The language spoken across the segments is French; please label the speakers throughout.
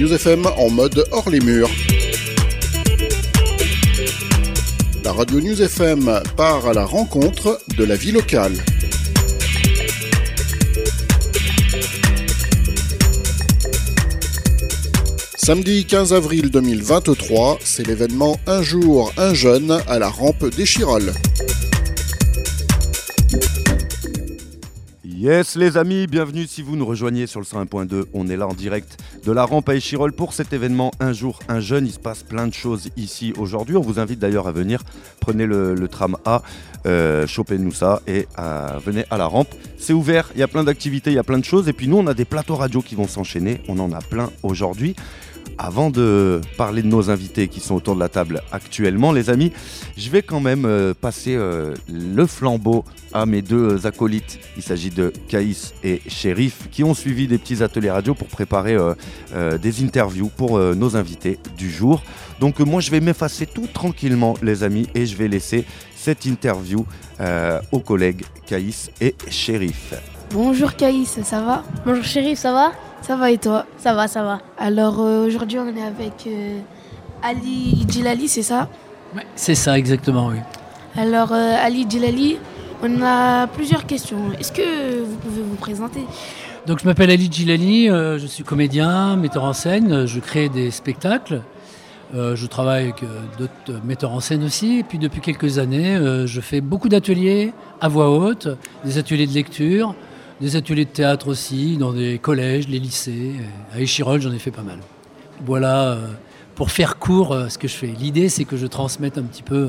Speaker 1: News FM en mode hors les murs. La radio News FM part à la rencontre de la vie locale. Samedi 15 avril 2023, c'est l'événement Un jour, un jeune à la rampe d'Échirolles.
Speaker 2: Yes les amis, bienvenue si vous nous rejoignez sur le 101.2. On est là en direct de la rampe à Échirolles pour cet événement Un jour, un jeune. Il se passe plein de choses ici aujourd'hui. On vous invite d'ailleurs à venir. Prenez le tram A, chopez-nous ça et venez à la rampe. C'est ouvert, il y a plein d'activités, il y a plein de choses. Et puis nous, on a des plateaux radio qui vont s'enchaîner. On en a plein aujourd'hui. Avant de parler de nos invités qui sont autour de la table actuellement, les amis, je vais quand même passer le flambeau à mes deux acolytes. Il s'agit de Caïs et Chérif qui ont suivi des petits ateliers radio pour préparer des interviews pour nos invités du jour. Donc moi, je vais m'effacer tout tranquillement, les amis, et je vais laisser cette interview aux collègues Caïs et Chérif.
Speaker 3: Bonjour Caïs, ça va ?
Speaker 4: Bonjour Chérif, ça va ?
Speaker 3: Ça va et toi ?
Speaker 4: Ça va, ça va.
Speaker 3: Alors aujourd'hui on est avec Ali Djilali, c'est ça ?
Speaker 5: Ouais, c'est ça exactement, oui.
Speaker 3: Alors Ali Djilali, on a plusieurs questions. Est-ce que vous pouvez vous présenter ?
Speaker 5: Donc je m'appelle Ali Djilali, je suis comédien, metteur en scène, je crée des spectacles. Je travaille avec d'autres metteurs en scène aussi. Et puis depuis quelques années, je fais beaucoup d'ateliers à voix haute, des ateliers de lecture, des ateliers de théâtre aussi, dans des collèges, les lycées. À Échirolles, j'en ai fait pas mal. Voilà, pour faire court, ce que je fais. L'idée, c'est que je transmette un petit peu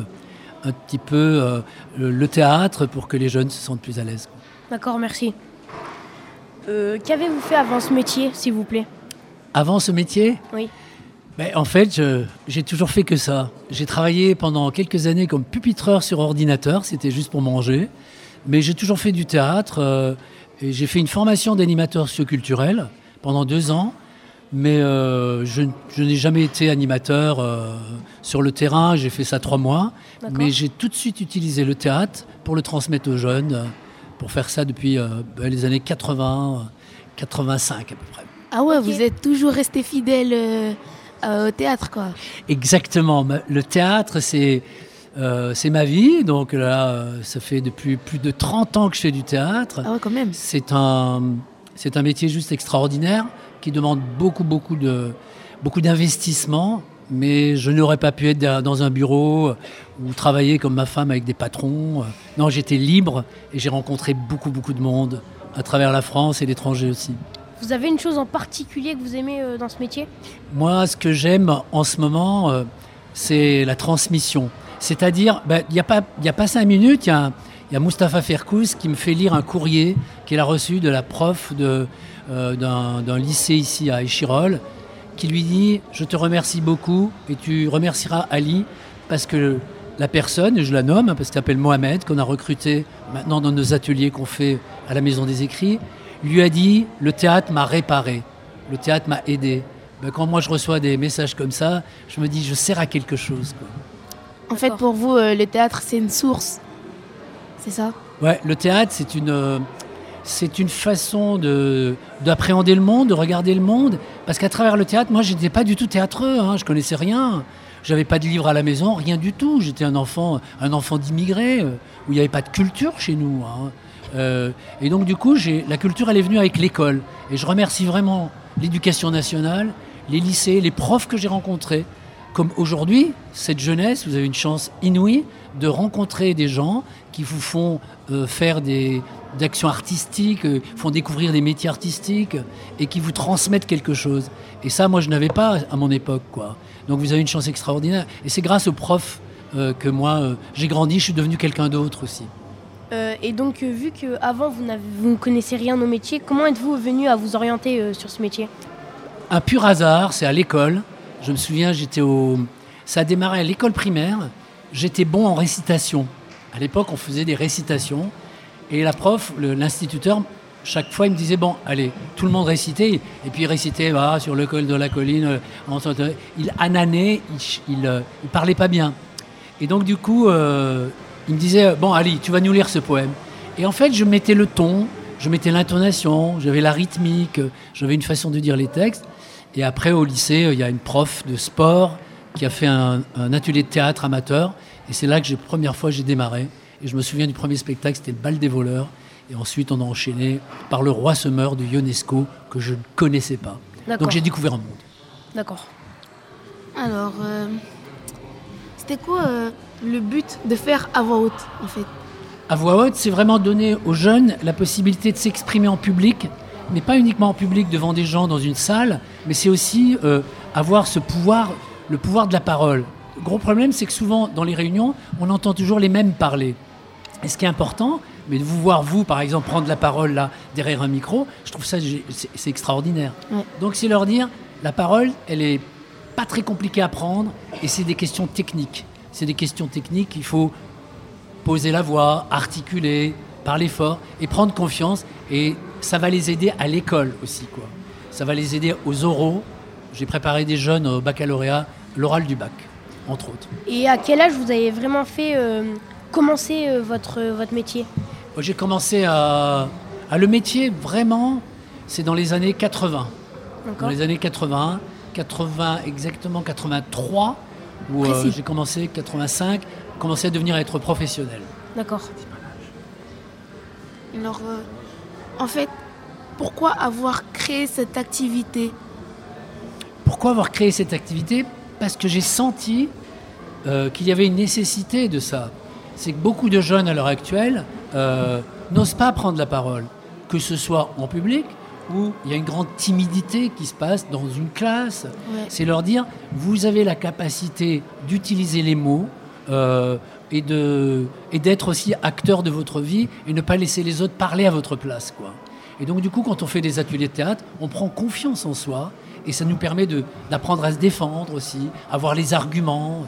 Speaker 5: le théâtre pour que les jeunes se sentent plus à l'aise.
Speaker 4: D'accord, merci. Qu'avez-vous fait avant ce métier, s'il vous plaît ?
Speaker 5: Avant ce métier ?
Speaker 4: Oui.
Speaker 5: En fait, j'ai toujours fait que ça. J'ai travaillé pendant quelques années comme pupitreur sur ordinateur, c'était juste pour manger. Mais j'ai toujours fait du théâtre et j'ai fait une formation d'animateur socioculturel pendant 2 ans. Mais je n'ai jamais été animateur sur le terrain, j'ai fait ça 3 mois. D'accord. Mais j'ai tout de suite utilisé le théâtre pour le transmettre aux jeunes, pour faire ça depuis les années 80, 85 à peu près.
Speaker 3: Ah ouais, okay. Vous êtes toujours resté fidèle au théâtre, quoi.
Speaker 5: Exactement. Le théâtre, c'est ma vie. Donc là, ça fait depuis plus de 30 ans que je fais du théâtre.
Speaker 3: Ah ouais, quand même.
Speaker 5: C'est un métier juste extraordinaire qui demande beaucoup d'investissement. Mais je n'aurais pas pu être dans un bureau ou travailler comme ma femme avec des patrons. Non, j'étais libre et j'ai rencontré beaucoup de monde à travers la France et l'étranger aussi.
Speaker 4: Vous avez une chose en particulier que vous aimez dans ce métier ?
Speaker 5: Moi, ce que j'aime en ce moment, c'est la transmission. C'est-à-dire, il y a pas 5 minutes, il y a Mustapha Ferkouz qui me fait lire un courrier qu'il a reçu de la prof d'un lycée ici à Échirolles, qui lui dit « Je te remercie beaucoup et tu remercieras Ali parce que la personne, je la nomme parce qu'elle s'appelle Mohamed, qu'on a recruté maintenant dans nos ateliers qu'on fait à la Maison des Écrits, lui a dit « Le théâtre m'a réparé, le théâtre m'a aidé ». Quand moi je reçois des messages comme ça, je me dis « Je sers à quelque chose ».
Speaker 3: En fait, pour vous, le théâtre, c'est une source, c'est ça ?
Speaker 5: Ouais, le théâtre, c'est une façon d'appréhender le monde, de regarder le monde. Parce qu'à travers le théâtre, moi, je n'étais pas du tout théâtreux, je ne connaissais rien. Je n'avais pas de livre à la maison, rien du tout. J'étais un enfant d'immigrés, où il n'y avait pas de culture chez nous. Et donc, du coup, la culture, elle est venue avec l'école. Et je remercie vraiment l'éducation nationale, les lycées, les profs que j'ai rencontrés. Comme aujourd'hui, cette jeunesse, vous avez une chance inouïe de rencontrer des gens qui vous font faire d'actions artistiques, font découvrir des métiers artistiques et qui vous transmettent quelque chose. Et ça, moi, je n'avais pas à mon époque, quoi. Donc vous avez une chance extraordinaire. Et c'est grâce aux profs que moi, j'ai grandi, je suis devenu quelqu'un d'autre aussi.
Speaker 4: Et donc, vu qu'avant, vous ne connaissez rien au métier, comment êtes-vous venu à vous orienter sur ce métier ?
Speaker 5: Un pur hasard, c'est à l'école. Je me souviens, ça a démarré à l'école primaire. J'étais bon en récitation. À l'époque, on faisait des récitations. Et la prof, l'instituteur, chaque fois, il me disait, bon, allez, tout le monde récitait. Et puis il récitait sur le col de la colline. Il ananait, il parlait pas bien. Et donc, du coup, il me disait, bon, Ali, tu vas nous lire ce poème. Et en fait, je mettais le ton, je mettais l'intonation, j'avais la rythmique, j'avais une façon de dire les textes. Et après, au lycée, il y a une prof de sport qui a fait un atelier de théâtre amateur. Et c'est là que première fois j'ai démarré. Et je me souviens du premier spectacle, c'était le Bal des voleurs. Et ensuite, on a enchaîné par Le Roi se meurt de Ionesco, que je ne connaissais pas.
Speaker 4: D'accord.
Speaker 5: Donc j'ai découvert un monde.
Speaker 4: D'accord.
Speaker 3: Alors, c'était quoi le but de faire à voix haute, en fait?
Speaker 5: À voix haute, c'est vraiment donner aux jeunes la possibilité de s'exprimer en public, mais pas uniquement en public devant des gens dans une salle, mais c'est aussi avoir ce pouvoir, le pouvoir de la parole. Le gros problème, c'est que souvent, dans les réunions, on entend toujours les mêmes parler. Et ce qui est important, mais de vous voir, vous, par exemple, prendre la parole là, derrière un micro, je trouve ça, c'est extraordinaire.
Speaker 3: Ouais.
Speaker 5: Donc, c'est leur dire, la parole, elle est pas très compliquée à prendre, et c'est des questions techniques. C'est des questions techniques, il faut poser la voix, articuler, parler fort, et prendre confiance, et ça va les aider à l'école aussi, quoi. Ça va les aider aux oraux. J'ai préparé des jeunes au baccalauréat, l'oral du bac, entre autres.
Speaker 4: Et à quel âge vous avez vraiment fait commencer votre métier?
Speaker 5: Moi, j'ai commencé à le métier, vraiment, c'est dans les années 80. Dans
Speaker 4: D'accord.
Speaker 5: les années 80, exactement 83, où
Speaker 3: Précis.
Speaker 5: j'ai commencé, 85, commencé à devenir être professionnel.
Speaker 4: D'accord.
Speaker 3: Alors, en fait, pourquoi avoir créé cette activité?
Speaker 5: Pourquoi avoir créé cette activité? Parce que j'ai senti qu'il y avait une nécessité de ça. C'est que beaucoup de jeunes à l'heure actuelle n'osent pas prendre la parole, que ce soit en public, où il y a une grande timidité qui se passe dans une classe.
Speaker 3: Ouais.
Speaker 5: C'est leur dire, vous avez la capacité d'utiliser les mots et d'être aussi acteur de votre vie et ne pas laisser les autres parler à votre place, quoi. Et donc du coup, quand on fait des ateliers de théâtre, on prend confiance en soi et ça nous permet d'apprendre à se défendre aussi, avoir les arguments,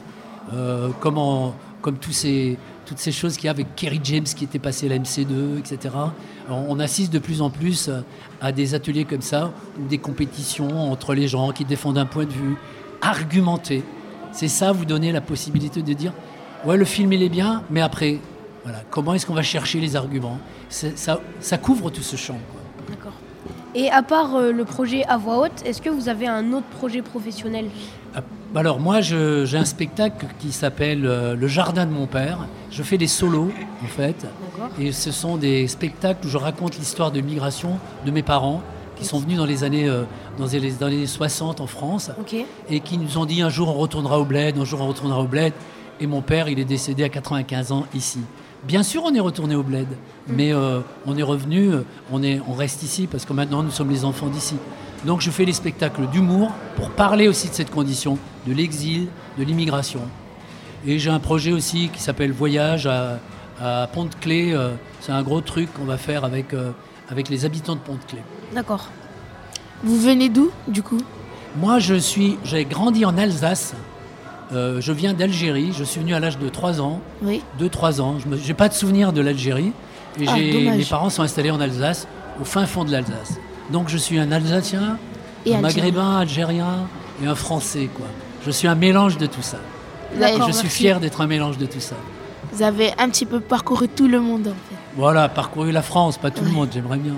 Speaker 5: comme toutes ces choses qu'il y a avec Kerry James qui était passé à la MC2, etc. Alors, on assiste de plus en plus à des ateliers comme ça, ou des compétitions entre les gens qui défendent un point de vue argumenté. C'est ça, vous donner la possibilité de dire ouais, le film il est bien, mais après, voilà, comment est-ce qu'on va chercher les arguments? Ça couvre tout ce champ, quoi.
Speaker 4: D'accord. Et à part le projet à voix haute, est-ce que vous avez un autre projet professionnel?
Speaker 5: Alors moi, j'ai un spectacle qui s'appelle Le Jardin de mon père. Je fais des solos, en fait.
Speaker 4: D'accord.
Speaker 5: Et ce sont des spectacles où je raconte l'histoire de migration de mes parents, qui sont venus dans les années 60 en France,
Speaker 4: Ok.
Speaker 5: et qui nous ont dit un jour on retournera au bled, un jour on retournera au bled. Et mon père, il est décédé à 95 ans ici. Bien sûr, on est retourné au bled, mais on est revenu, on reste ici parce que maintenant nous sommes les enfants d'ici. Donc je fais des spectacles d'humour pour parler aussi de cette condition, de l'exil, de l'immigration. Et j'ai un projet aussi qui s'appelle Voyage à Pont-de-Clé. C'est un gros truc qu'on va faire avec les habitants de Pont-de-Clé.
Speaker 4: D'accord.
Speaker 3: Vous venez d'où, du coup?
Speaker 5: Moi, j'ai grandi en Alsace. Je viens d'Algérie. Je suis venu à l'âge de 3 ans.
Speaker 3: Oui.
Speaker 5: 2-3 ans. Je n'ai pas de souvenir de l'Algérie. Et
Speaker 3: Dommage.
Speaker 5: mes parents sont installés en Alsace, au fin fond de l'Alsace. Donc je suis un Alsacien,
Speaker 3: Et
Speaker 5: un
Speaker 3: Algérien.
Speaker 5: Maghrébin, Algérien et un Français, quoi. Je suis un mélange de tout ça.
Speaker 3: Vous avez,
Speaker 5: Et je
Speaker 4: D'accord,
Speaker 5: suis
Speaker 4: merci.
Speaker 5: fier d'être un mélange de tout ça.
Speaker 3: vous avez un petit peu parcouru tout le monde, en fait.
Speaker 5: Voilà, parcourir la France, pas tout le
Speaker 3: Ouais.
Speaker 5: monde, j'aimerais bien.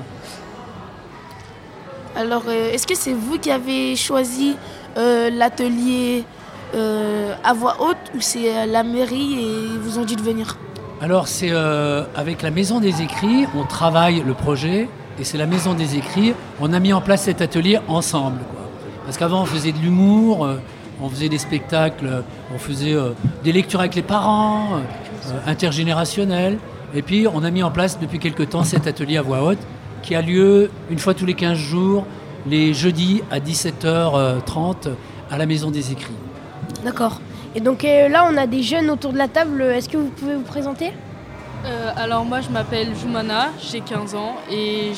Speaker 3: Alors, est-ce que c'est vous qui avez choisi l'atelier à voix haute ou c'est la mairie et ils vous ont dit de venir?
Speaker 5: Alors c'est avec la Maison des Écrits, on travaille le projet et c'est la Maison des Écrits, on a mis en place cet atelier ensemble, quoi. Parce qu'avant on faisait de l'humour, on faisait des spectacles, on faisait des lectures avec les parents, intergénérationnels, et puis on a mis en place depuis quelque temps cet atelier à voix haute qui a lieu une fois tous les 15 jours, les jeudis à 17h30 à la Maison des Écrits.
Speaker 4: D'accord. Et donc là, on a des jeunes autour de la table. Est-ce que vous pouvez vous présenter?
Speaker 6: Alors moi je m'appelle Joumana, j'ai 15 ans et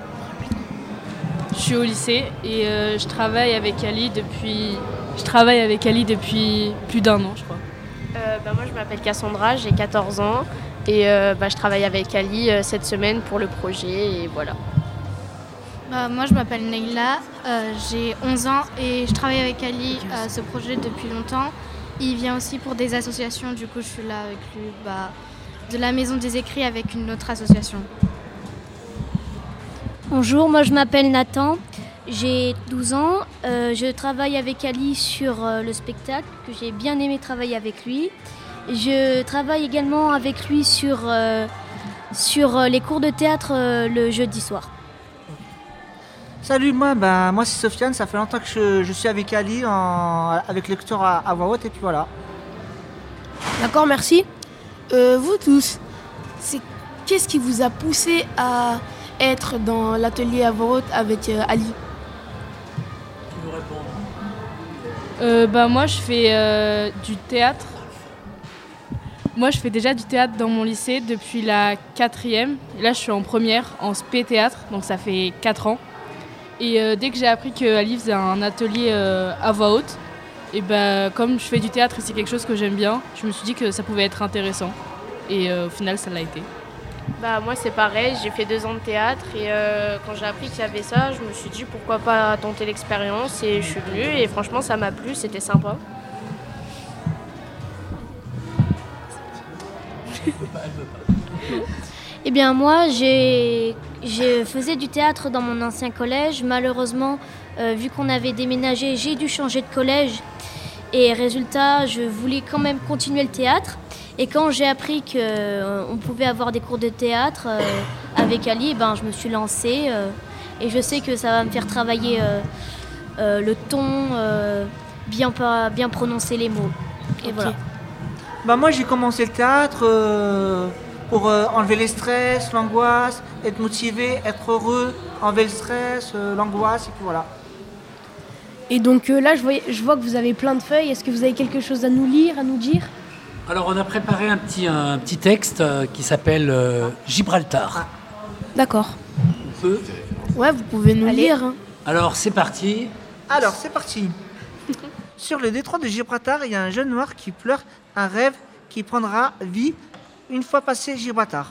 Speaker 6: je suis au lycée et je travaille avec Ali depuis plus d'1 an, je crois.
Speaker 7: Moi je m'appelle Cassandra, j'ai 14 ans et je travaille avec Ali cette semaine pour le projet et voilà.
Speaker 8: Moi je m'appelle Neila, j'ai 11 ans et je travaille avec Ali à ce projet depuis longtemps. Il vient aussi pour des associations, du coup je suis là avec lui de la Maison des Écrits avec une autre association.
Speaker 9: Bonjour, moi je m'appelle Nathan, J'ai 12 ans, je travaille avec Ali sur le spectacle, que j'ai bien aimé travailler avec lui. Je travaille également avec lui sur les cours de théâtre le jeudi soir.
Speaker 10: Salut, moi c'est Sofiane, ça fait longtemps que je suis avec Ali, avec lecture à voix haute, et puis voilà.
Speaker 3: D'accord, merci. Vous tous, qu'est-ce qui vous a poussé à être dans l'atelier à voix haute avec Ali ?
Speaker 6: Moi je fais du théâtre. Moi je fais déjà du théâtre dans mon lycée depuis la 4e. Et là je suis en première en spé théâtre, donc ça fait 4 ans. Et dès que j'ai appris que Ali faisait un atelier à voix haute, et comme je fais du théâtre et c'est quelque chose que j'aime bien, je me suis dit que ça pouvait être intéressant. Et au final ça l'a été.
Speaker 7: Moi c'est pareil, j'ai fait 2 ans de théâtre et quand j'ai appris qu'il y avait ça, je me suis dit pourquoi pas tenter l'expérience et je suis venue et franchement ça m'a plu, c'était sympa.
Speaker 9: Eh bien moi, je faisais du théâtre dans mon ancien collège. Malheureusement, vu qu'on avait déménagé, j'ai dû changer de collège. Et résultat, je voulais quand même continuer le théâtre. Et quand j'ai appris qu'on pouvait avoir des cours de théâtre avec Ali, je me suis lancée. Et je sais que ça va me faire travailler le ton, bien prononcer les mots. Et
Speaker 3: Ok.
Speaker 9: voilà.
Speaker 10: Moi j'ai commencé le théâtre pour enlever les stress, l'angoisse, être motivé, être heureux, enlever le stress, l'angoisse, et puis voilà.
Speaker 4: Et donc là, je vois que vous avez plein de feuilles. Est-ce que vous avez quelque chose à nous lire, à nous dire ?
Speaker 5: Alors, on a préparé un petit texte qui s'appelle Gibraltar.
Speaker 3: D'accord.
Speaker 5: On peut.
Speaker 3: Ouais, vous pouvez nous
Speaker 4: Allez.
Speaker 3: lire. Hein.
Speaker 5: Alors, c'est parti.
Speaker 10: Alors c'est parti. Sur le détroit de Gibraltar, il y a un jeune noir qui pleure un rêve qui prendra vie une fois passé Gibraltar.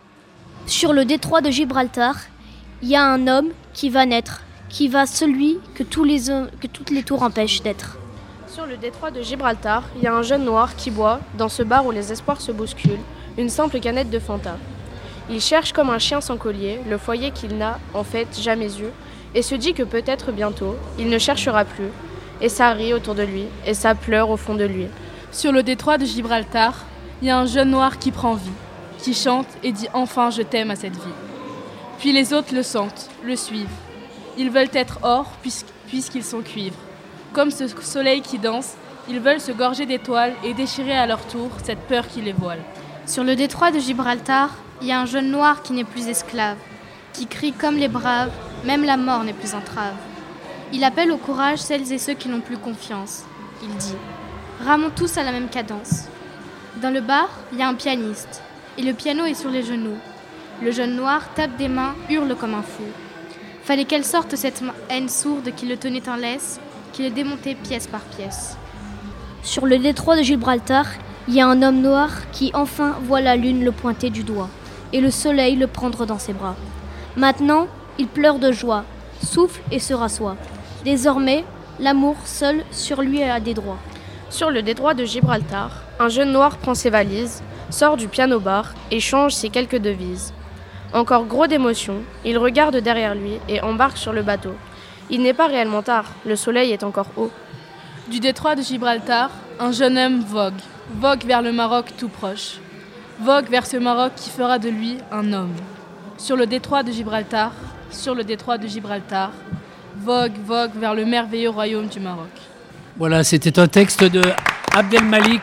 Speaker 9: Sur le détroit de Gibraltar, il y a un homme qui va naître, qui va celui que toutes les tours empêchent d'être.
Speaker 7: Sur le détroit de Gibraltar, il y a un jeune noir qui boit, dans ce bar où les espoirs se bousculent, une simple canette de Fanta. Il cherche comme un chien sans collier le foyer qu'il n'a en fait jamais eu et se dit que peut-être bientôt, il ne cherchera plus. Et ça rit autour de lui, et ça pleure au fond de lui.
Speaker 6: Sur le détroit de Gibraltar, il y a un jeune noir qui prend vie, qui chante et dit enfin je t'aime à cette vie. Puis les autres le sentent, le suivent. Ils veulent être or puisqu'ils sont cuivre. Comme ce soleil qui danse, ils veulent se gorger d'étoiles et déchirer à leur tour cette peur qui les voile.
Speaker 8: Sur le détroit de Gibraltar, il y a un jeune noir qui n'est plus esclave, qui crie comme les braves, même la mort n'est plus entrave. Il appelle au courage celles et ceux qui n'ont plus confiance. Il dit « Ramons tous à la même cadence ». Dans le bar, il y a un pianiste, et le piano est sur les genoux. Le jeune noir tape des mains, hurle comme un fou. Fallait qu'elle sorte cette haine sourde qui le tenait en laisse, qui le démontait pièce par pièce.
Speaker 9: Sur le détroit de Gibraltar, il y a un homme noir qui enfin voit la lune le pointer du doigt et le soleil le prendre dans ses bras. Maintenant, il pleure de joie, souffle et se rassoit. Désormais, l'amour seul sur lui a des droits.
Speaker 7: Sur le détroit de Gibraltar, un jeune noir prend ses valises, sort du piano-bar et change ses quelques devises. Encore gros d'émotion, il regarde derrière lui et embarque sur le bateau. Il n'est pas réellement tard, le soleil est encore haut.
Speaker 6: Du détroit de Gibraltar, un jeune homme vogue vers le Maroc tout proche. Vogue vers ce Maroc qui fera de lui un homme. Sur le détroit de Gibraltar, vogue vers le merveilleux royaume du Maroc.
Speaker 5: Voilà, c'était un texte de Abdelmalik,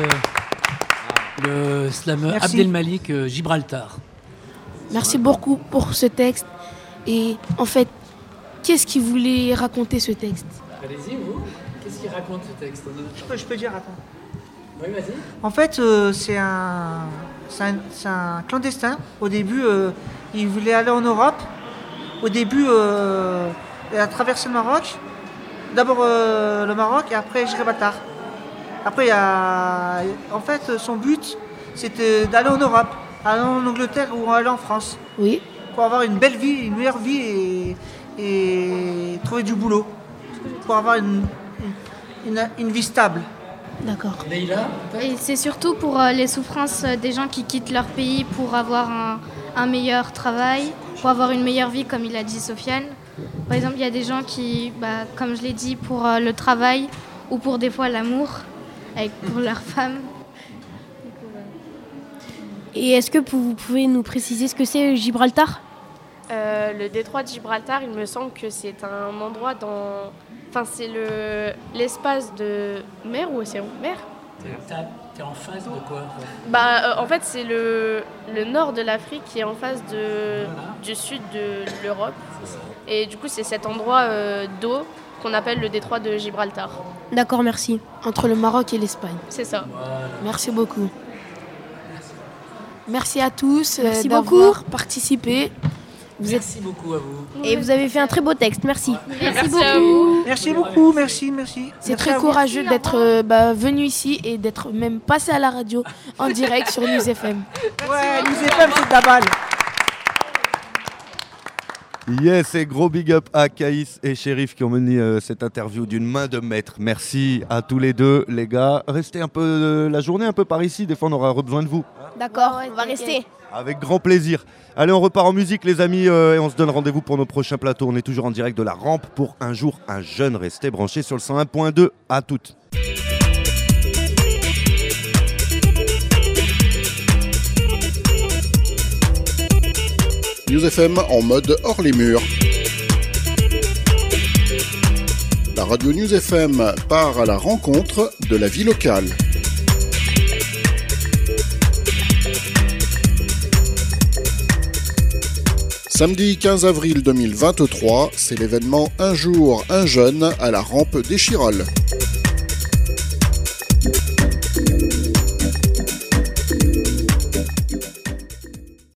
Speaker 5: le slameur
Speaker 10: Merci.
Speaker 5: Abdelmalik Gibraltar.
Speaker 3: Merci beaucoup pour ce texte. Et en fait, qu'est-ce qu'il voulait raconter ce texte ?
Speaker 5: Allez-y, vous. Qu'est-ce qu'il raconte ce texte ?
Speaker 10: Je peux dire, attends.
Speaker 5: Oui, vas-y.
Speaker 10: En fait, c'est un clandestin. Au début, il voulait aller en Europe. Au début, il a traversé le Maroc. D'abord le Maroc et après Gibraltar. Après, en fait, son but, c'était d'aller en Europe, aller en Angleterre ou aller en France.
Speaker 3: Oui.
Speaker 10: Pour avoir une belle vie, une meilleure vie et trouver du boulot. Pour avoir une vie stable.
Speaker 3: D'accord.
Speaker 5: Leïla ?
Speaker 8: Et c'est surtout pour les souffrances des gens qui quittent leur pays pour avoir un meilleur travail, pour avoir une meilleure vie, comme il a dit Sofiane. Par exemple, il y a des gens qui, comme je l'ai dit, pour le travail ou pour des fois l'amour, pour leur femme.
Speaker 4: Et est-ce que vous pouvez nous préciser ce que c'est Gibraltar ?
Speaker 7: Le détroit de Gibraltar, il me semble que c'est un endroit c'est l'espace de mer ou océan ? Mer ?
Speaker 5: T'es en face de quoi ?
Speaker 7: En fait, c'est le nord de l'Afrique qui est en face du sud de l'Europe. Et du coup, c'est cet endroit d'eau qu'on appelle le détroit de Gibraltar.
Speaker 4: D'accord, merci. Entre le Maroc et l'Espagne.
Speaker 7: C'est ça.
Speaker 5: Voilà.
Speaker 3: Merci beaucoup. Merci à tous
Speaker 4: Merci
Speaker 3: d'avoir participé.
Speaker 5: Merci beaucoup à vous.
Speaker 4: Et vous avez fait un très beau texte, merci.
Speaker 7: Merci beaucoup.
Speaker 10: Merci beaucoup, merci.
Speaker 3: C'est
Speaker 10: Merci
Speaker 3: très
Speaker 10: à vous.
Speaker 3: courageux d'être venu ici et d'être même passé à la radio en direct sur News FM.
Speaker 10: Ouais, nous FM, c'est de la balle.
Speaker 2: Yes, et gros big up à Caïs et Chérif qui ont mené cette interview d'une main de maître. Merci à tous les deux, les gars. Restez un peu la journée un peu par ici, des fois on aura besoin de vous.
Speaker 4: D'accord, on va rester.
Speaker 2: Avec grand plaisir. Allez, on repart en musique les amis et on se donne rendez-vous pour nos prochains plateaux. On est toujours en direct de la rampe pour Un jour un jeune. Restez branchés sur le 101.2. À toutes.
Speaker 1: News FM en mode hors les murs. La radio News FM part à la rencontre de la vie locale. Samedi 15 avril 2023, c'est l'événement Un jour, un jeune à la rampe d'Échirolles.